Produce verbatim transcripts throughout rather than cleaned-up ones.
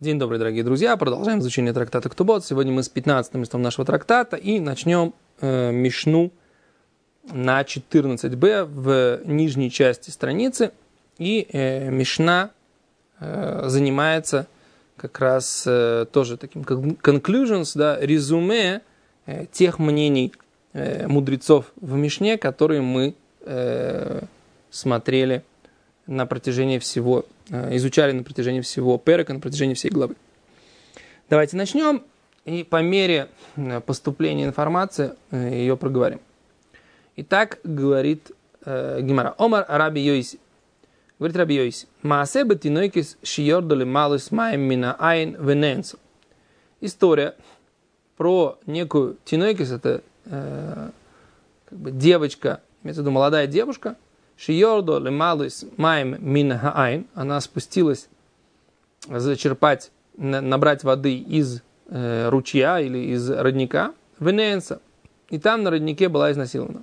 День добрый, дорогие друзья. Продолжаем изучение трактата Ктубот. Сегодня мы с пятнадцатым листом нашего трактата и начнем э, Мишну на четырнадцать бэ в нижней части страницы. И э, Мишна э, занимается как раз э, тоже таким conclusions, да, резюме э, тех мнений э, мудрецов в Мишне, которые мы э, смотрели на протяжении всего, изучали на протяжении всего перека, на протяжении всей главы. Давайте начнем и по мере поступления информации ее проговорим. Итак, говорит э, Гемара. Омар Раби Йоси. Говорит Раби Йоси. Маасе бетинойкис шиордали малус маем мина айн вененсо. История про некую тинойкис, это э, как бы девочка, имеется в виду молодая девушка, Шиордо лемалус маем мин хаайн, она спустилась зачерпать, набрать воды из э, ручья или из родника, вененса, и там на роднике была изнасилована.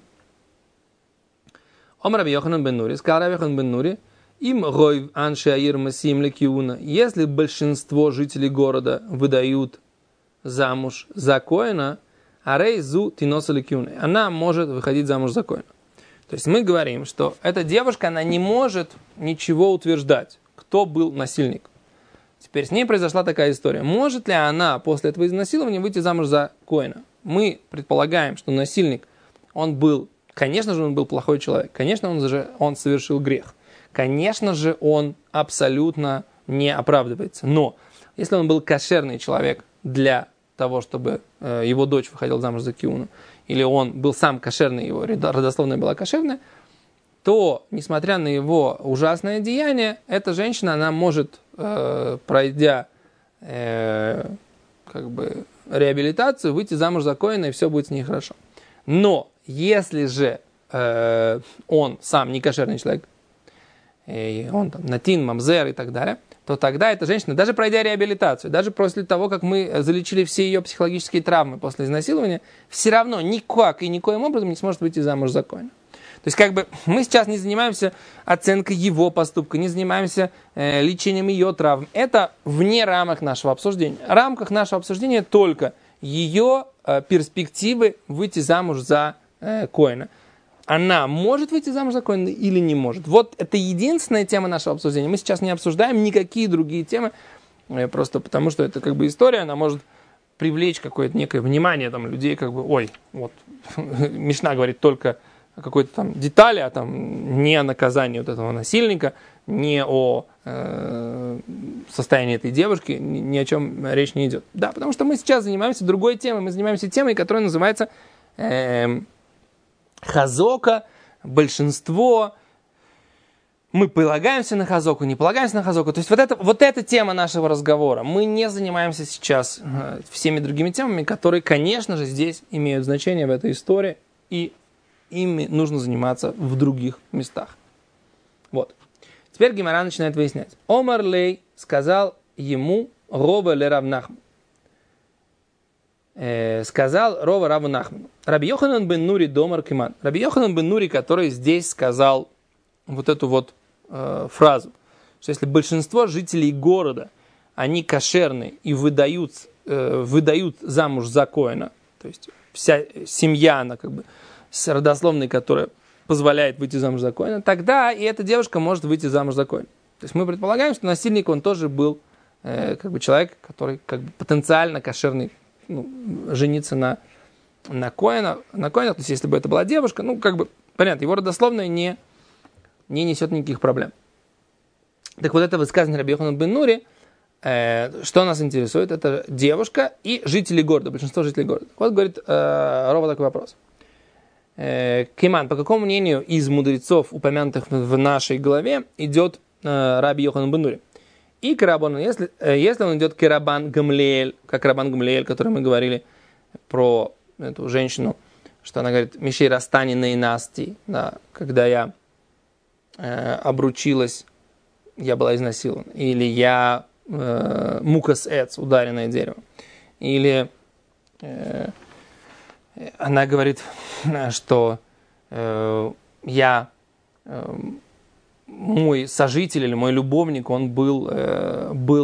Ом Раби Йоханан бен Нури, сказал Раби Йоханан бен Нури, им ройв анши аир масим лекиуна, если большинство жителей города выдают замуж за коэна, арей зу тиноса лекиуна, она может выходить замуж за коэна. То есть мы говорим, что эта девушка, она не может ничего утверждать, кто был насильник. Теперь с ней произошла такая история. Может ли она после этого изнасилования выйти замуж за коэна? Мы предполагаем, что насильник, он был, конечно же, он был плохой человек. Конечно, он же он совершил грех. Конечно же, он абсолютно не оправдывается. Но если он был кошерный человек для того, чтобы э, его дочь выходила замуж за киуну, или он был сам кошерный, его родословная была кошерная, то, несмотря на его ужасное деяние, эта женщина, она может, э, пройдя э, как бы реабилитацию, выйти замуж за коэна, и все будет с ней хорошо. Но если же э, он сам не кошерный человек, и он там натин, мамзер и так далее, то тогда эта женщина, даже пройдя реабилитацию, даже после того, как мы залечили все ее психологические травмы после изнасилования, все равно никак и никоим образом не сможет выйти замуж за коэна. То есть, как бы, мы сейчас не занимаемся оценкой его поступка, не занимаемся э, лечением ее травм. Это вне рамок нашего обсуждения. В рамках нашего обсуждения только ее э, перспективы выйти замуж за э, коэна. Она может выйти замуж за коэна или не может? Вот это единственная тема нашего обсуждения. Мы сейчас не обсуждаем никакие другие темы, просто потому что это как бы история, она может привлечь какое-то некое внимание там, людей, как бы, ой, вот, Мишна говорит только о какой-то там детали, а там не о наказании вот этого насильника, не о э, состоянии этой девушки, ни, ни о чем речь не идет. Да, потому что мы сейчас занимаемся другой темой, мы занимаемся темой, которая называется... Э, Хазока, большинство, мы полагаемся на хазоку, не полагаемся на хазоку. То есть вот это, вот эта тема нашего разговора. Мы не занимаемся сейчас э, всеми другими темами, которые, конечно же, здесь имеют значение в этой истории, и ими нужно заниматься в других местах. Вот. Теперь Гемара начинает выяснять. Омар Лей сказал ему Рова ле Рав Нахман. Сказал Рова Раву Нахману. Раби Йоханан бен Нури домар киман. Раби Йоханан бен Нури, который здесь сказал вот эту вот э, фразу, что если большинство жителей города, они кошерные и выдают, э, выдают замуж за коэна, то есть вся семья, она как бы с родословной, которая позволяет выйти замуж за коэна, тогда и эта девушка может выйти замуж за коэна. То есть мы предполагаем, что насильник, он тоже был э, как бы человек, который как бы потенциально кошерный, ну, жениться на, на коэна, на коэнах, то есть если бы это была девушка, ну, как бы, понятно, его родословная не, не несет никаких проблем. Так вот, это высказывание Раби Йоханан бен Нури, э, что нас интересует, это девушка и жители города, большинство жителей города. Вот, говорит э, Рова такой вопрос. Э, Киман, по какому мнению из мудрецов, упомянутых в нашей главе, идет э, Раби Йоханан бен Нури? И Карабан, если, если он идет Карабан Гамлиэль, как Рабан Гамлиэль, который мы говорили про эту женщину, что она говорит, Мишей Растани Нейнасти, да, когда я э, обручилась, я была изнасилована, или я э, Мукас Эц, ударенное дерево, или э, она говорит, что э, я э, мой сожитель или мой любовник, он был, э, был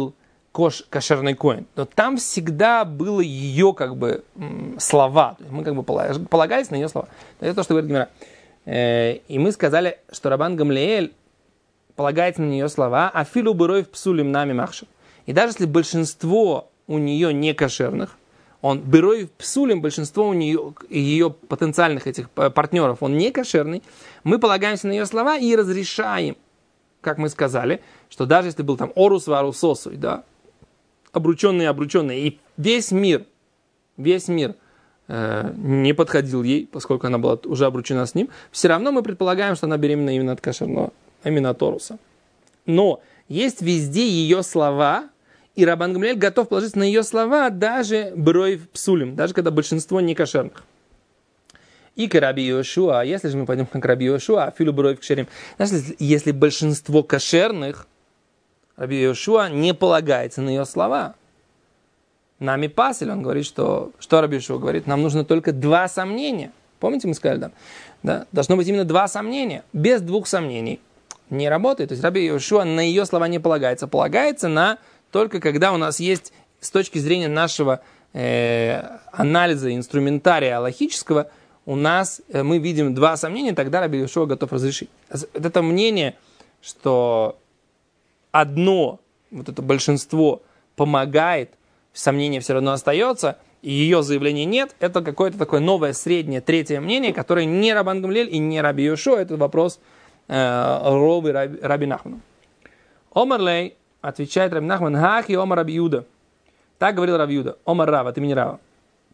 кош, кошерный коэн, но там всегда было ее как бы слова. Мы как бы полагались на ее слова. Это то, что говорит Гемара. И мы сказали, что Рабан Гамлиэль полагается на нее слова, а филу бырой в псулим нами махшер. И даже если большинство у нее не кошерных, он бырой в псулим, большинство у нее, ее потенциальных этих партнеров, он не кошерный, мы полагаемся на ее слова и разрешаем, как мы сказали, что даже если был там орус варус сосуй, да, обрученные, обрученные, и весь мир, весь мир э, не подходил ей, поскольку она была уже обручена с ним, все равно мы предполагаем, что она беременна именно от кошерного, именно от оруса. Но есть везде ее слова, и Рабан Гамлиэль готов положиться на ее слова даже брой псулим, даже когда большинство не кошерных. И к Раби Йошуа, если же мы пойдем к Раби Йошуа, филу брой в кшерим, даже если большинство кошерных, Раби Йошуа не полагается на ее слова. Нами пасель, он говорит, что, что Раби Йошуа говорит, нам нужно только два сомнения. Помните, мы сказали, да? Да? Должно быть именно два сомнения. Без двух сомнений не работает. То есть Раби Йошуа на ее слова не полагается. Полагается на только когда у нас есть с точки зрения нашего э, анализа инструментария алахического, у нас э, мы видим два сомнения, тогда Раби Йошуа готов разрешить. Это мнение, что одно, вот это большинство помогает, сомнение все равно остается, и ее заявления нет, это какое-то такое новое, среднее, третье мнение, которое не Рабан Гамлиэль и не Раби Йошуа, это вопрос э, Ровы Раби, Раби Нахмана. Омарлей, отвечает Раби Нахман, хахи омар Раби Юда. Так говорил Раби Юда. Омар Рава, от имени Рава.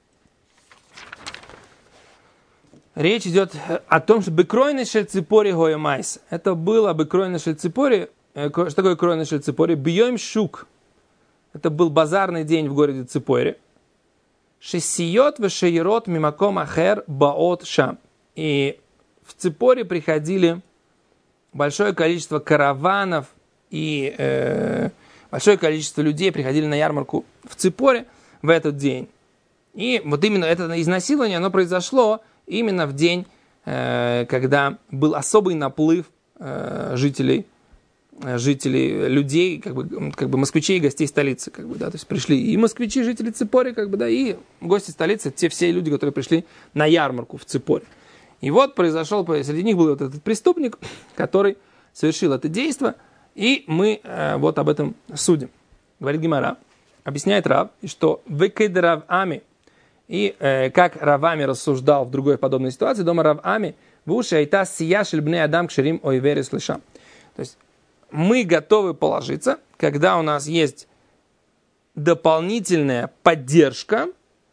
Речь идет о том, что бекройный шельципори гоя майс. Это было бекройный шельципори. Что такое кройный шельципори? Бьем шук. Это был базарный день в городе Ципоре. Шесиот вешейрот мимаком ахер баот шам. И в Ципоре приходили большое количество караванов и э, большое количество людей приходили на ярмарку в Ципоре в этот день. И вот именно это изнасилование, оно произошло именно в день, э, когда был особый наплыв э, жителей, э, жителей, людей, как бы, как бы москвичей и гостей столицы. Как бы, да, то есть пришли и москвичи, жители Ципори, как бы, да, и гости столицы, те все люди, которые пришли на ярмарку в Ципоре. И вот произошел, среди них был вот этот преступник, который совершил это действие. И мы э, вот об этом судим. Говорит Гемара, объясняет Рав, что векед Рав Ами, и э, как Рав Ами рассуждал в другой подобной ситуации, дома Рав Ами, в уши айта сия шельбней адам кшерим ойвери слышам. То есть мы готовы положиться, когда у нас есть дополнительная поддержка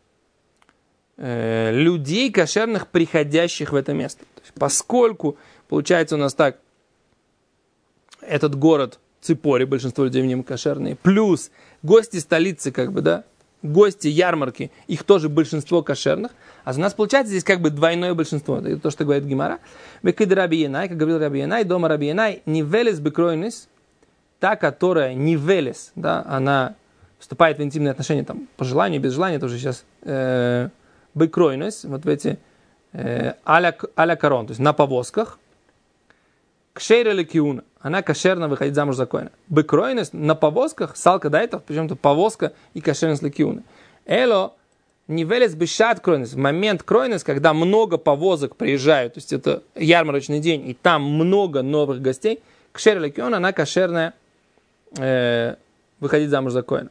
э, людей кошерных, приходящих в это место. То есть, поскольку получается у нас так, этот город Ципори, большинство людей в нем кошерные, плюс гости столицы, как бы, да, гости ярмарки, их тоже большинство кошерных, а у нас получается здесь как бы двойное большинство. Это то, что говорит Гемара. Бекид Раби Янай, как говорил Раби Янай, дома Раби Янай, нивелес бекройнис, та, которая нивелес, да, она вступает в интимные отношения, там, по желанию, без желания, тоже сейчас э, бекройнис, вот в эти э, аля, аля корон, то есть на повозках, кшейра лекиуна, она кошерно выходит замуж за коэна. Бекройность на повозках, салка дайтов, причем-то повозка и кошерность лекиуна. Эло нивелес бешат кройность. В момент кройность, когда много повозок приезжают, то есть это ярмарочный день, и там много новых гостей, кшейра лекиуна, она кошерная э, выходить замуж за коэна.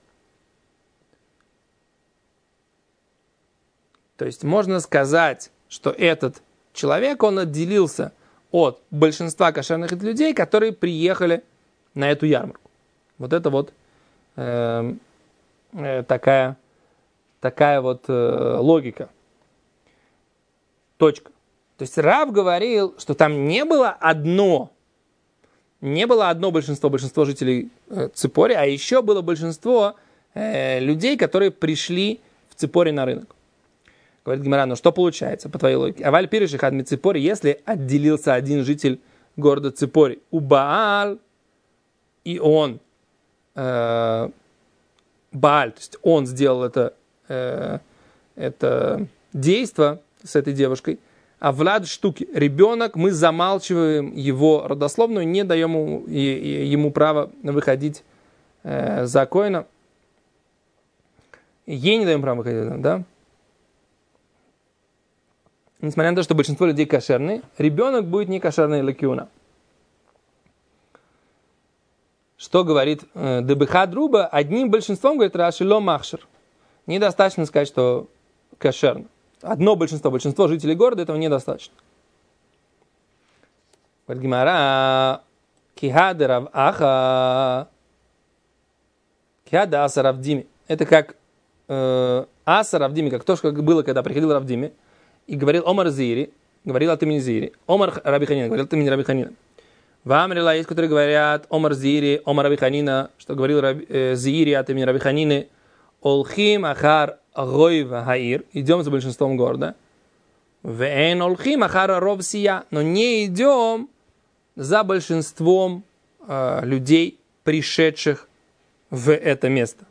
То есть можно сказать, что этот человек, он отделился от большинства кошерных людей, которые приехали на эту ярмарку. Вот это вот э, э, такая, такая вот э, логика. Точка. То есть Рав говорил, что там не было одно, не было одно большинство, большинство жителей э, Ципори, а еще было большинство э, людей, которые пришли в Ципори на рынок. Говорит Гемара, ну что получается, по твоей логике? Аваль пириш ихад ми Ципори, если отделился один житель города Ципори, у Бааль, и он, э, Бааль, то есть он сделал это, э, это действо с этой девушкой, а Влад штуки, ребенок, мы замалчиваем его родословную, не даем ему, ему право выходить э, за коэна, ей не даем права выходить, да? Несмотря на то, что большинство людей кошерные, ребенок будет не кошерный лекиуна. Что говорит э, ДБХ Друба? Одним большинством, говорит Раши, ло махшер. Недостаточно сказать, что кошерно. Одно большинство, большинство жителей города, этого недостаточно. Говорит Гимара, кихады рав аха, кихады аса равдими. Это как э, аса равдими, как то, что было, когда приходил Равдими и говорил Омар Зири, говорил от имени Зири. Омар Раби Ханина, говорил от имени Раби Ханина. В Амрила есть, которые говорят Омар Зири, Омар Раби Ханина, что говорил Раби, э, Зири от имени Раби Ханины. Олхим ахар гойва хаир. Идем за большинством города. Вен олхим ахар ров сия. Но не идем за большинством э, людей, пришедших в это место.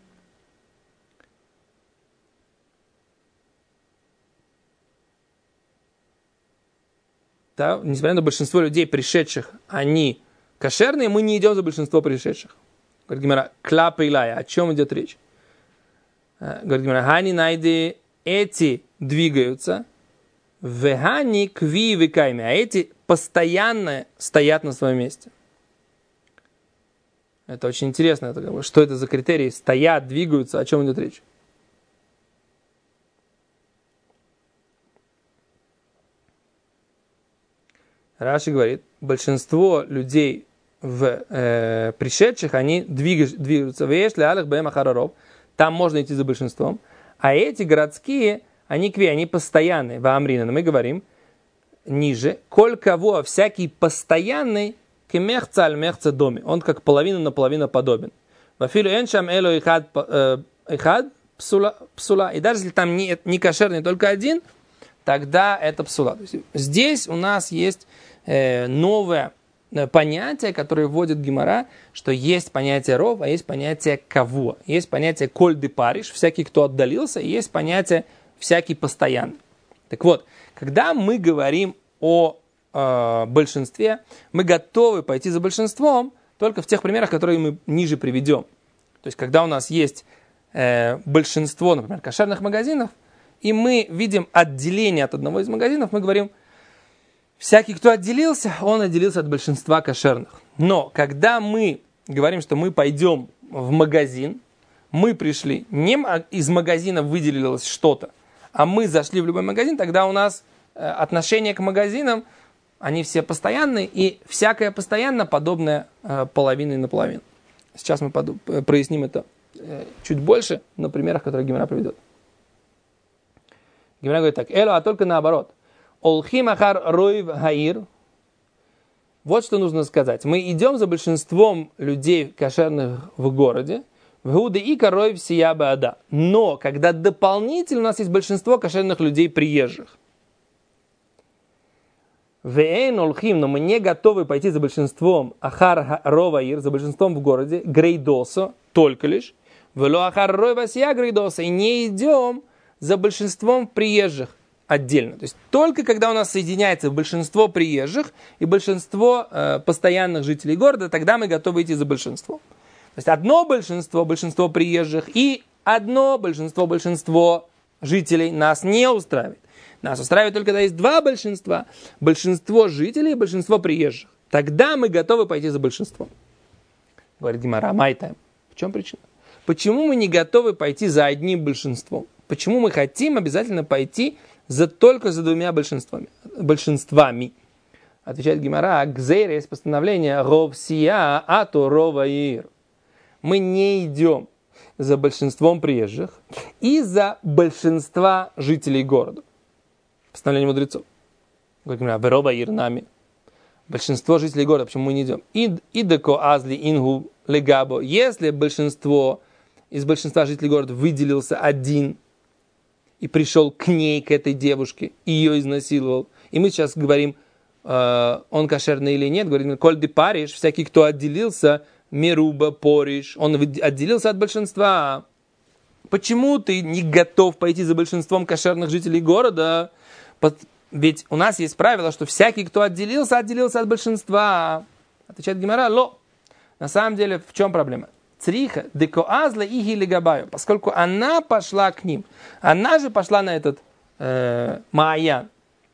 Да, несмотря на большинство людей, пришедших, они кошерные, мы не идем за большинство пришедших. Говорит Гимара, клапа илая. О чем идет речь? Говорит Гимара, хани найди, эти двигаются, вехани кви векайми, а эти постоянно стоят на своем месте. Это очень интересно. Это как бы, что это за критерии? Стоят, двигаются, о чем идет речь? Раши говорит, большинство людей, в, э, пришедших, они двигаются, двигаются. Там можно идти за большинством. А эти городские, они кви, они постоянные. В Амрина, мы говорим ниже. Коль кого, всякий постоянный, кемехца аль мехца доме. Он как половина на половину подобен. Вафилу эншам эло ихад псула. И даже если там не, не кошерный только один, тогда это псула. Здесь у нас есть э, новое понятие, которое вводит Гемара, что есть понятие ров, а есть понятие кавуа. Есть понятие коль де париш, всякий, кто отдалился, и есть понятие всякий постоянный. Так вот, когда мы говорим о э, большинстве, мы готовы пойти за большинством только в тех примерах, которые мы ниже приведем. То есть, когда у нас есть э, большинство, например, кошерных магазинов, и мы видим отделение от одного из магазинов, мы говорим, всякий, кто отделился, он отделился от большинства кошерных. Но когда мы говорим, что мы пойдем в магазин, мы пришли, не из магазина выделилось что-то, а мы зашли в любой магазин, тогда у нас отношение к магазинам, они все постоянные, и всякое постоянно подобное половиной на половину. Сейчас мы проясним это чуть больше на примерах, которые Гемара приведет. Гемара говорит так, эло, а только наоборот. Олхим ахар ройв хаир. Вот что нужно сказать. Мы идем за большинством людей кошерных в городе. Вгуды и коройв сия баада. Но когда дополнительно у нас есть большинство кошерных людей приезжих. Веэн олхим, но мы не готовы пойти за большинством ахар роваир, за большинством в городе, грейдосо, только лишь. Вело ахар ройва сия грейдосо. И не идем за большинством приезжих отдельно. То есть только когда у нас соединяется большинство приезжих и большинство э, постоянных жителей города, тогда мы готовы идти за большинством. То есть одно большинство, большинство приезжих и одно большинство, большинство жителей нас не устраивает. Нас устраивает только, когда есть два большинства, большинство жителей и большинство приезжих. Тогда мы готовы пойти за большинством. Говорит Гемара, майтайм. В чем причина? Почему мы не готовы пойти за одним большинством? Почему мы хотим обязательно пойти за, только за двумя большинствами? большинствами? Отвечает Гемара, гзейр есть постановление ров сия ату роваир. Мы не идем за большинством приезжих и за большинства жителей города. Постановление мудрецов. Говорит Гемара, роваир нами. Большинство жителей города, почему мы не идем? Идеко азли ингу легабо. Если большинство из большинства жителей города выделился один и пришел к ней, к этой девушке, и ее изнасиловал. И мы сейчас говорим, э, он кошерный или нет. Говорим, коль де париш, всякий, кто отделился, меруба, пориш, он отделился от большинства. Почему ты не готов пойти за большинством кошерных жителей города? Ведь у нас есть правило, что всякий, кто отделился, отделился от большинства. Отвечает Гемара, ло. На самом деле, в чем проблема? цриха декоазла и гилигабаю, поскольку она пошла к ним. Она же пошла на этот э, Мааян.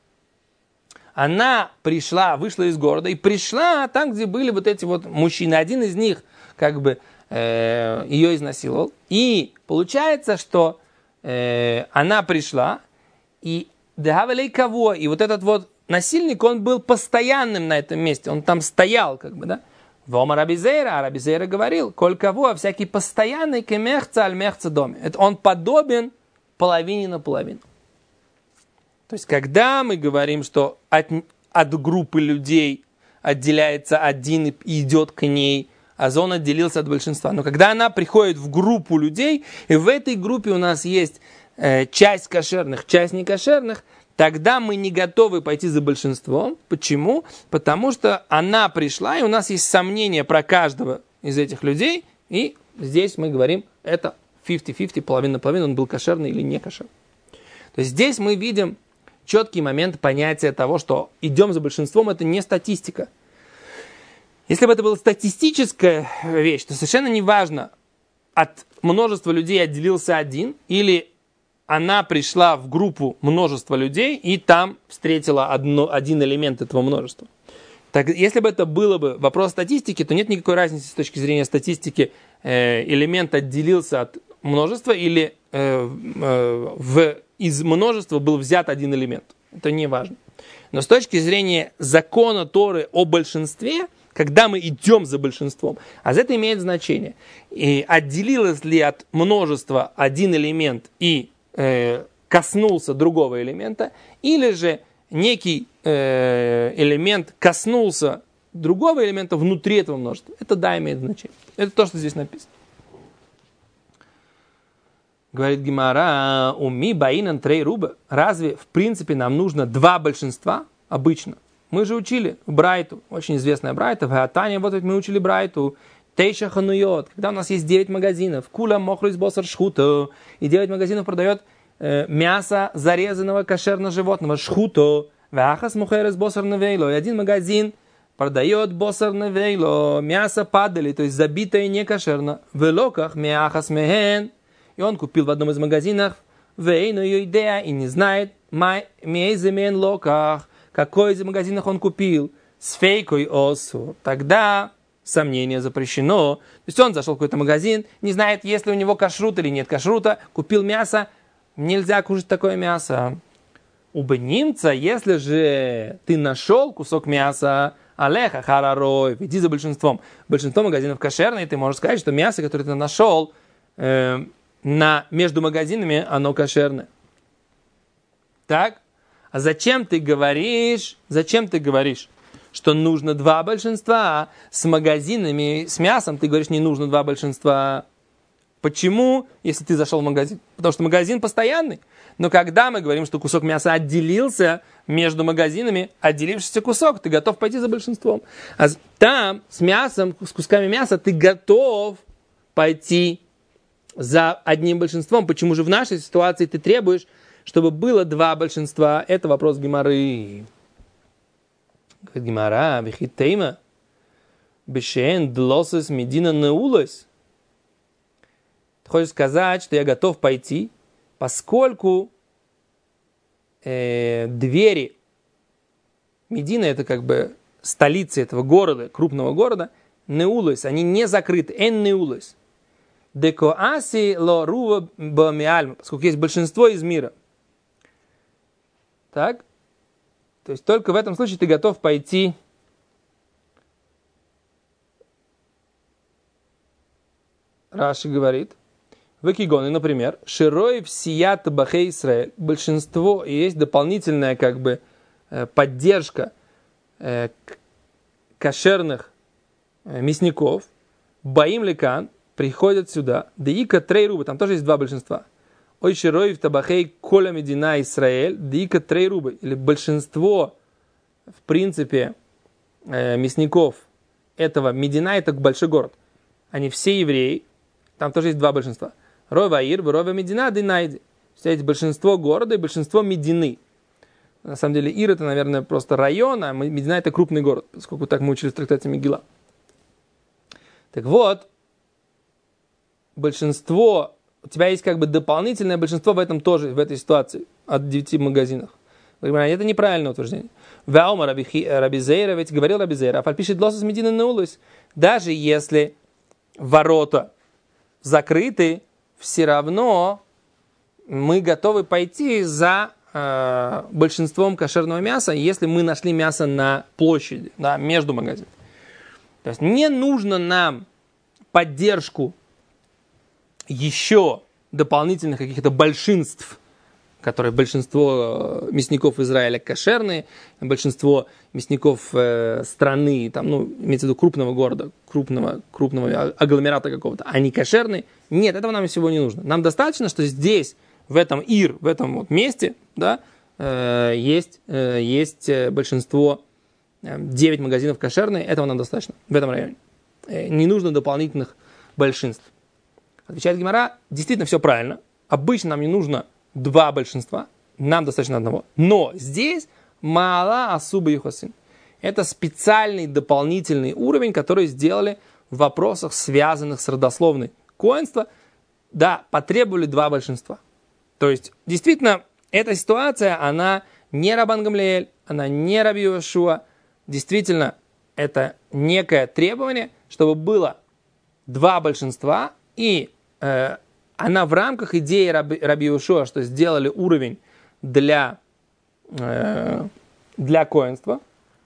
Она пришла, вышла из города и пришла там, где были вот эти вот мужчины. Один из них как бы э, ее изнасиловал. И получается, что э, она пришла, и дагавалей кого? И вот этот вот насильник, он был постоянным на этом месте. Он там стоял, как бы, да? Вома Рабизейра, а Рабизейра говорил, коль кого, всякий постоянный кемехца аль мехца доме. Это он подобен половине на половину. То есть, когда мы говорим, что от, от группы людей отделяется один и идет к ней, а зон отделился от большинства. Но когда она приходит в группу людей, и в этой группе у нас есть э, часть кошерных, часть некошерных, тогда мы не готовы пойти за большинством. Почему? Потому что она пришла, и у нас есть сомнения про каждого из этих людей, и здесь мы говорим, это пятьдесят на пятьдесят, половина на половину, он был кошерный или не кошерный. То есть здесь мы видим четкий момент понятия того, что идем за большинством, это не статистика. Если бы это была статистическая вещь, то совершенно не важно, от множества людей отделился один, или она пришла в группу множества людей и там встретила одно, один элемент этого множества. Так, если бы это было бы вопрос статистики, то нет никакой разницы с точки зрения статистики, э, элемент отделился от множества или э, э, в из множества был взят один элемент. Это не важно. Но с точки зрения закона Торы о большинстве, когда мы идем за большинством, а это имеет значение. И отделилось ли от множества один элемент и э, коснулся другого элемента, или же некий э, элемент коснулся другого элемента внутри этого множества. Это да, имеет значение. Это то, что здесь написано. Говорит Гемара, уми баинан трей руба. Разве, в принципе, нам нужно два большинства обычно? Мы же учили Брайту, очень известная Брайта, в Гатане, вот мы учили Брайту, Тейша хануйот, когда у нас есть девять магазинов, кула мохрис босар шхуто, и девять магазинов продает э, мясо зарезанного кошерного животного, шхуто, вахас мухерес босар навейло, и один магазин продает босар навейло, мясо падали, то есть забитое не кошерно, в локах мяхас мехен, и он купил в одном из магазинов, вейну идея и не знает, мейземен локах, какой из магазинов он купил, с фейкой осу, тогда сомнение запрещено. То есть он зашел в какой-то магазин, не знает, есть ли у него кашрут или нет кашрута, купил мясо, нельзя кушать такое мясо. У немца, если же ты нашел кусок мяса, алеха харарой, иди за большинством. Большинство магазинов кошерные, ты можешь сказать, что мясо, которое ты нашел, э, на, между магазинами, оно кошерное. Так? А зачем ты говоришь, зачем ты говоришь, что нужно два большинства, а с магазинами, с мясом ты говоришь, не нужно два большинства. Почему, если ты зашел в магазин? Потому что магазин постоянный. Но когда мы говорим, что кусок мяса отделился между магазинами, отделившийся кусок, ты готов пойти за большинством. А там с мясом, с кусками мяса ты готов пойти за одним большинством. Почему же в нашей ситуации ты требуешь, чтобы было два большинства? Это вопрос Гемары. Говорит Гемара, вихитейма, бешен длосес медина неулась. Ты хочешь сказать, что я готов пойти, поскольку э, двери Медина, это как бы столица этого города, крупного города, неулась, они не закрыты, эн неулась. Декоаси ло рува бамиальма, поскольку есть большинство из мира. Так? То есть только в этом случае ты готов пойти Раши говорит, в Экигоне, например, широй всият бахей Исраэль, большинство, и есть дополнительная как бы поддержка э, кошерных э, мясников, баим лекан, приходят сюда, деика трей рубы, там тоже есть два большинства. Ой широй в табахей коля медина Исраэль, деика трей рубы, или большинство, в принципе, э, мясников этого Медина, это большой город. Они все евреи, там тоже есть два большинства. Рова Ир, Рова Медина, Динайди. Все эти большинство города и большинство Медины. На самом деле Ир это, наверное, просто район, а Медина это крупный город, поскольку так мы учили в трактате Мегила. Так вот, большинство, у тебя есть как бы дополнительное большинство в этом тоже, в этой ситуации, от девяти магазинов. Это неправильное утверждение. Ваума Рабизейра, ведь говорил Рабизейра, а пишет лосос медина наулус. Даже если ворота закрыты, все равно мы готовы пойти за э, большинством кошерного мяса, если мы нашли мясо на площади, да, между магазинами. То есть не нужно нам поддержку еще дополнительных каких-то большинств, которые большинство мясников Израиля кошерные, большинство мясников э, страны, там, ну, имеется в виду крупного города, крупного, крупного агломерата какого-то, они кошерные. Нет, этого нам всего не нужно. Нам достаточно, что здесь, в этом Ир, в этом вот месте, да, э, есть, э, есть большинство, э, девять магазинов кошерные, этого нам достаточно в этом районе. Э, не нужно дополнительных большинств. Отвечает Гемара, действительно все правильно. Обычно нам не нужно два большинства, нам достаточно одного. Но здесь мала асуба юхасин. Это специальный дополнительный уровень, который сделали в вопросах, связанных с родословной коэнства. Да, потребовали два большинства. То есть, действительно, эта ситуация, она не Рабан Гамлиэль, она не Раби Йошуа. Действительно, это некое требование, чтобы было два большинства, и э, она в рамках идеи Раби, Раби Йошуа, что сделали уровень для, э, для коэнства.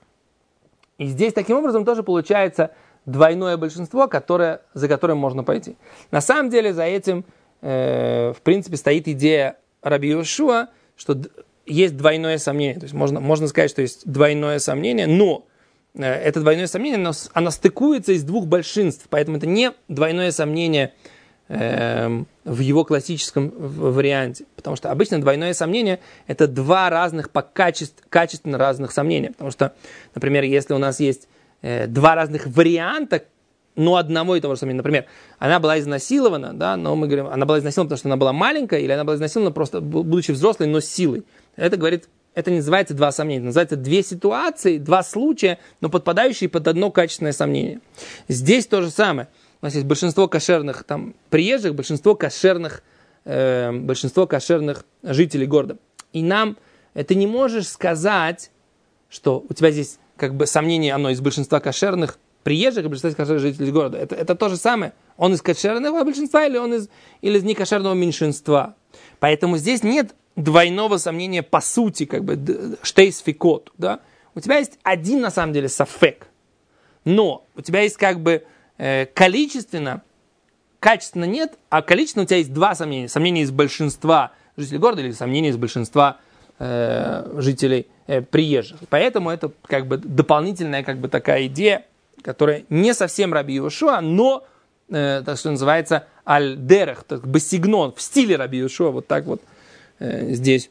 И здесь таким образом тоже получается двойное большинство, которое, за которым можно пойти. На самом деле за этим, э, в принципе, стоит идея Раби Йошуа, что д- есть двойное сомнение. То есть можно, можно сказать, что есть двойное сомнение, но э, это двойное сомнение, оно, оно стыкуется из двух большинств. Поэтому это не двойное сомнение э, в его классическом варианте. Потому что обычно двойное сомнение – это два разных, по качеств, качественно разных сомнения. Потому что, например, если у нас есть э, два разных варианта, но одного и того же сомнения. Например, она была изнасилована, да, но мы говорим, она была изнасилована, потому что она была маленькая, или она была изнасилована просто будучи взрослой, но с силой. Это говорит, это не называется два сомнения, это называется две ситуации, два случая, но подпадающие под одно качественное сомнение. Здесь то же самое. У нас есть большинство кошерных там приезжих, большинство кошерных, э, большинство кошерных жителей города. И нам, ты не можешь сказать, что у тебя здесь как бы сомнение, оно из большинства кошерных приезжих и большинства кошерных жителей города. Это, это то же самое. Он из кошерного большинства или он из, или из некошерного меньшинства. Поэтому здесь нет двойного сомнения по сути, как бы штейсфикот. Да? У тебя есть один, на самом деле, сафек. Но у тебя есть как бы э, количественно, качественно нет, а количественно у тебя есть два сомнения. Сомнение из большинства жителей города или сомнение из большинства э, жителей э, приезжих. Поэтому это как бы дополнительная как бы такая идея, которая не совсем Раби Йошуа, но, э, так что называется, аль-дерех, басигнон, в стиле Раби Йошуа, вот так вот э, здесь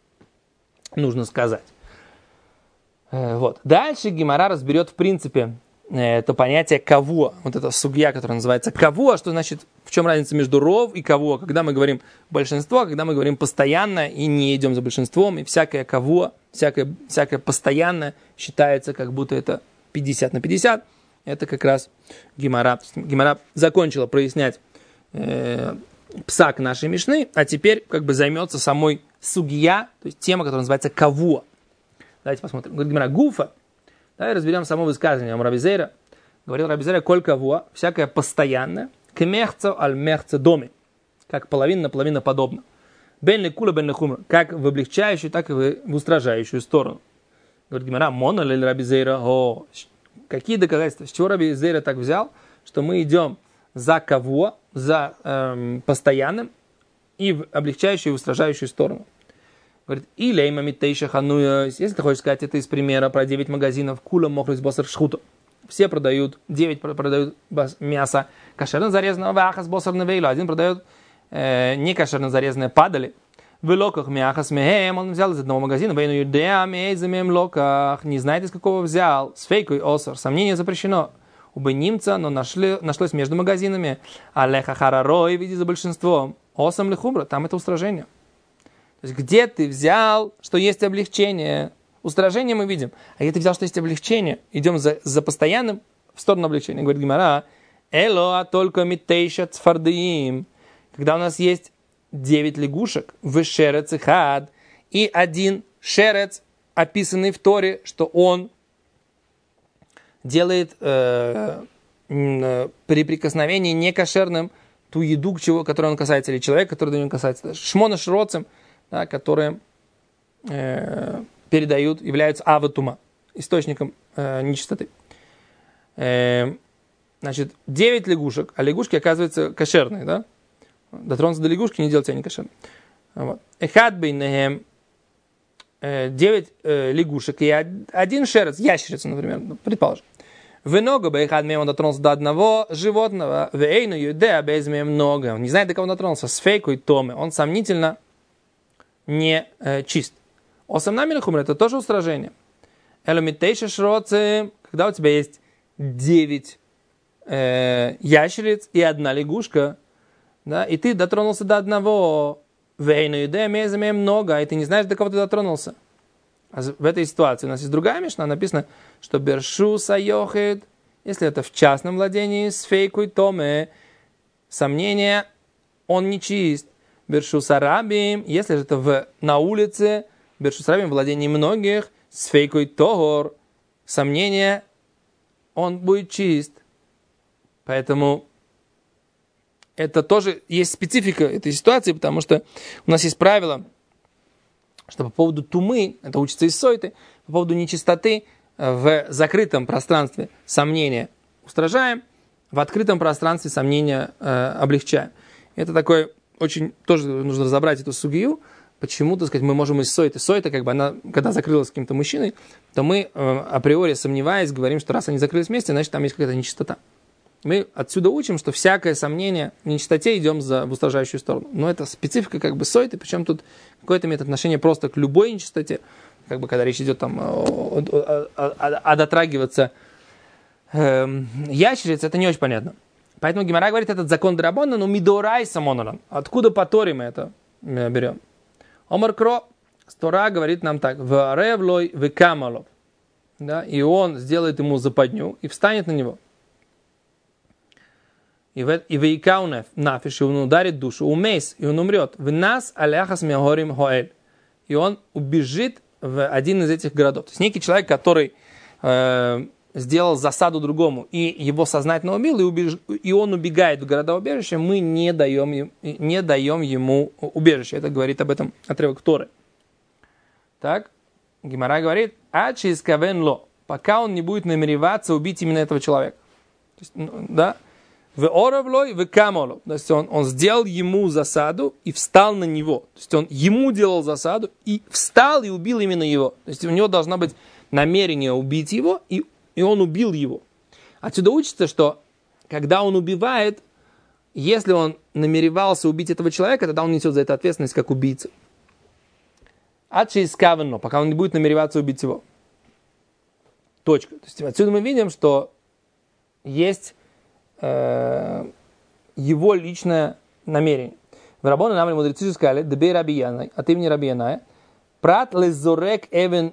нужно сказать. Э, вот. Дальше Гемара разберет, в принципе, э, это понятие кого, вот это сугья, которая называется кого, что значит, в чем разница между ров и кого, когда мы говорим большинство, когда мы говорим постоянно и не идем за большинством, и всякое кого, всякое, всякое постоянно считается, как будто это пятьдесят на пятьдесят. Это как раз Гемара. Гемара закончила прояснять э, псак нашей Мишны, а теперь как бы займется самой сугья, то есть тема, которая называется кого. Давайте посмотрим. Говорит Гемара гуфа. Давай разберем само высказывание Раби Зейра. Говорил Раби Зейра, коль кого, всякое постоянное, кемехцо аль мехцо доме, как половина на половину подобно. Бен лекула бен лехумра, как в облегчающую, так и в устражающую сторону. Говорит Гемара, мона ли Раби Зейра, о, какие доказательства? С чего Раби Зейра так взял, что мы идем за кого, за эм, постоянным и в облегчающую и устражающую сторону. Говорит, и лейма миттейша хануяс. Если ты хочешь сказать, это из примера про девять магазинов, кула мохлюс босар шхуто. Все продают, девять продают мясо кошерно зарезанного, вахас босар навейлу. Один продает э, не кошерно зарезанное падали. В локах мяхас мехем, он взял из одного магазина, вейну юдеа мейзамем локах, не знает, из какого взял, с фейкой осор, сомнение запрещено. Убы немца, но нашли, нашлось между магазинами, алеха харарой, види за большинством, осом лихумра, там это устражение. То есть, где ты взял, что есть облегчение, устражение мы видим, а где ты взял, что есть облегчение, идем за, за постоянным в сторону облегчения. Говорит Гемара, Эло, а только митейша цфардиим. Когда у нас есть девять лягушек, в шерец и хад, и один шерец, описанный в Торе, что он делает э, э, при прикосновении некошерным ту еду, к чего, которой он касается, или человек, который до него касается. Шмона шроцем, да, которые э, передают, являются аватума, источником э, нечистоты. Э, значит, девять лягушек, а лягушки, оказывается, кошерные, да? Дотронуться до лягушки, не делать тебя не кошерным. Вот. Эхад бейнехем, девять э, лягушек и один шерец, ящерица, например, предположим. Венога бы эхад мем, он дотронулся до одного животного, вейну юдеа безмем много. Он не знает, до кого он дотронулся, с фейкой томы. Он сомнительно не э, чист. Осамнамин хумр, это тоже устражение. Эломитейша шроцы, когда у тебя есть девять э, ящериц и одна лягушка, да, и ты дотронулся до одного, вейну юдеа безмем много, и ты не знаешь, до кого ты дотронулся. А в этой ситуации у нас есть другая мишна, написано, что бершу сайохет, если это в частном владении, с фейкой томе, сомнение, он не чист. Бершу сарабим, если же это в, на улице, бершу сарабим, в владении многих, с фейкой тогор, сомнение, он будет чист. Поэтому это тоже есть специфика этой ситуации, потому что у нас есть правило, что по поводу тумы, это учится из сойты, по поводу нечистоты в закрытом пространстве сомнения устражаем, в открытом пространстве сомнения э, облегчаем. Это такое очень, тоже нужно разобрать эту сугию, почему, так сказать, мы можем из сойты. Сойта, как бы она, когда закрылась с каким-то мужчиной, то мы э, априори сомневаясь говорим, что раз они закрылись вместе, значит там есть какая-то нечистота. Мы отсюда учим, что всякое сомнение в нечистоте идем за, в устражающую сторону. Но это специфика как бы сойты, причем тут какое-то имеет отношение просто к любой нечистоте, как бы когда речь идет там о, о, о, о, о дотрагиваться э, ящериц, это не очень понятно. Поэтому Гемара говорит, этот закон драбона, но мидорай самоноран. Откуда по Торе мы это берем? Омар Кро, Тора говорит нам так, в ревлой в камалов, да, и он сделает ему западню и встанет на него. И вейкаунев нафиш, и он ударит душу, умейс, и он умрет. В нас аляхас меорим хоэль. И он убежит в один из этих городов. То есть некий человек, который э, сделал засаду другому, и его сознательно убил, и, убеж... и он убегает в города-убежище, мы не даем, не даем ему убежище. Это говорит об этом отрывок Торы. Так, Гемара говорит, ачи искавен ло, пока он не будет намереваться убить именно этого человека. То есть, ну, да, в оровлой, в камоло. То есть он, он сделал ему засаду и встал на него. То есть он ему делал засаду и встал и убил именно его. То есть у него должно быть намерение убить его, и, и он убил его. Отсюда учится, что когда он убивает, если он намеревался убить этого человека, тогда он несет за это ответственность как убийца. Адши искавенно, пока он не будет намереваться убить его. Точка. То есть отсюда мы видим, что есть его личное намерение. В Рабону нам мудрецы сказали, дебей Раби Янай, от имени Раби Яная, прат лезорек эвен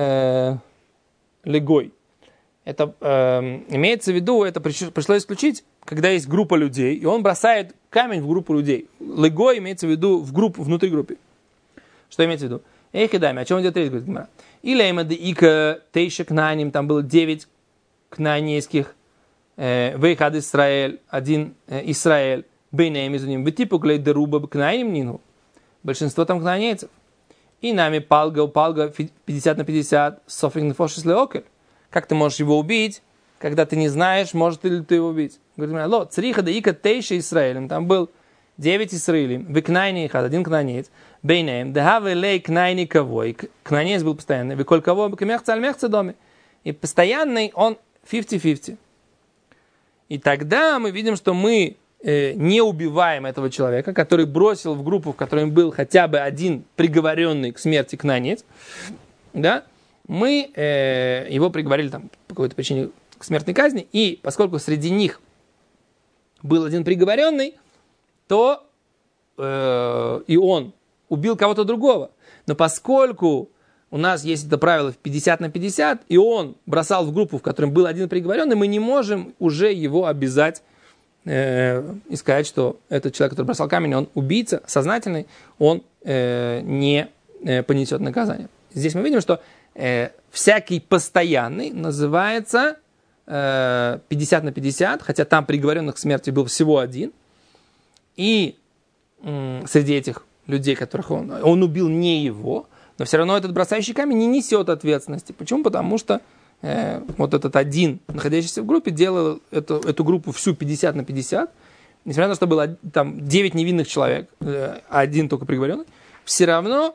легой. Это э, имеется в виду, это пришло исключить, когда есть группа людей, и он бросает камень в группу людей. Легой имеется в виду в группу, внутри группы. Что имеется в виду? Эх, даме, о чем идет речь, говорит Гемара. Или имады ика тейша кнаним, там было девять кнанейских, Вейхад Исраэль, один Исраэль, бейнеем из ним, бетипу клейдеруба кнайним нину. Большинство там кнанейцев. И нами палга, палга пятьдесят на пятьдесят, софик нефошис леокель. Как ты можешь его убить, когда ты не знаешь, может ли ты его убить? Говорит, ло, цриха да ика тейша Исраэлем. Там был девять Исраэлем, вы кнайни ихад, один кнанеец, бейнеем, да хаве лей кнайни кавой. Кнанеец был постоянный, вы коль кого, кемехца аль мехца доме. И постоянный он пятьдесят-пятьдесят. И тогда мы видим, что мы э, не убиваем этого человека, который бросил в группу, в которой был хотя бы один приговоренный к смерти кнанец. Да? Мы э, его приговорили там, по какой-то причине к смертной казни. И поскольку среди них был один приговоренный, то э, и он убил кого-то другого. Но поскольку у нас есть это правило в пятьдесят на пятьдесят, и он бросал в группу, в которой был один приговоренный, мы не можем уже его обязать э, и сказать, что этот человек, который бросал камень, он убийца, сознательный, он э, не э, понесет наказание. Здесь мы видим, что э, всякий постоянный называется э, пятьдесят на пятьдесят, хотя там приговоренных к смерти был всего один. И э, среди этих людей, которых он, он убил не его, но все равно этот бросающий камень не несет ответственности. Почему? Потому что э, вот этот один, находящийся в группе, делал эту, эту группу всю пятьдесят на пятьдесят, несмотря на то, что было там девять невинных человек, э, один только приговоренный, все равно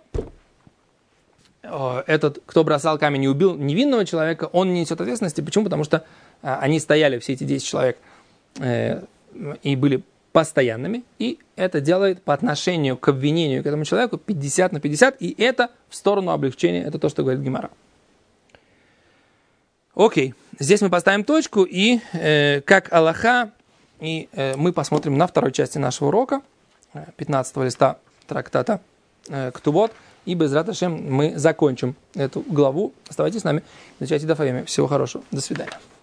э, этот, кто бросал камень и убил невинного человека, он не несет ответственности. Почему? Потому что э, они стояли, все эти десять человек, э, и были постоянными, и это делает по отношению к обвинению к этому человеку пятьдесят на пятьдесят, и это в сторону облегчения, это то, что говорит Гемара. Окей, здесь мы поставим точку, и э, как алаха, и э, мы посмотрим на второй части нашего урока, пятнадцатого листа трактата э, Ктубот, и Безрат Ашем мы закончим эту главу. Оставайтесь с нами, изучайте Даф Йоми. Всего хорошего, до свидания.